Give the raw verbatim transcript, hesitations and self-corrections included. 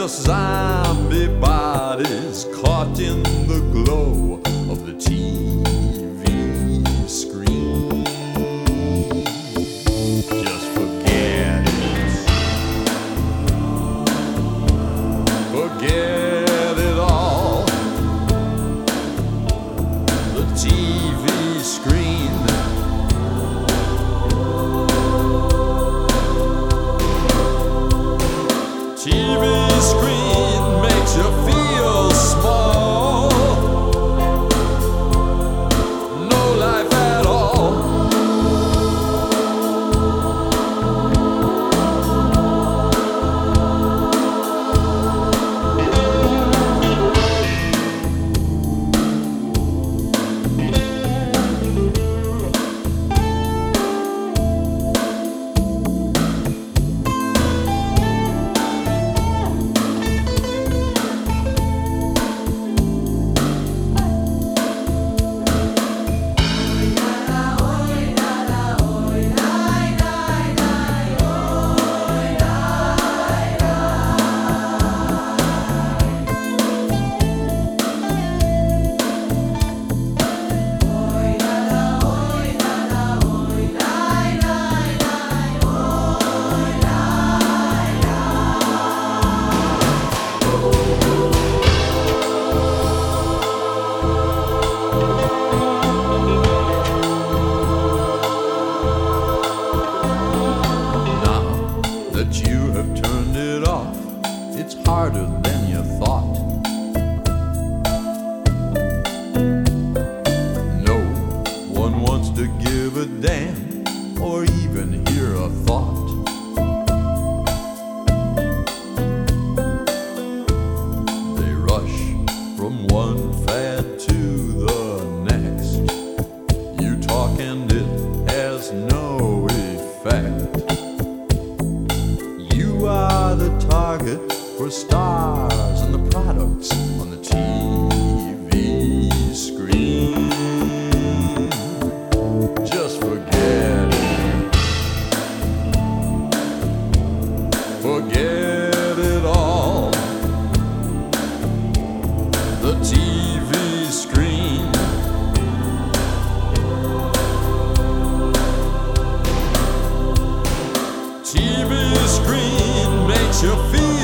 just zombie bodies caught in the glow of the T V screen. Just forget it. Forget it all. The T V screen. T V screen makes you feel small. No life at all. You have turned it off. It's harder than you thought. No one wants to give a damn or even hear a thought. They rush from one fad to the next. You talk and it has no effect. You are the target for stars and the products on the T V screen. Just forget it. Forget it all. The T V screen. T V screen makes you feel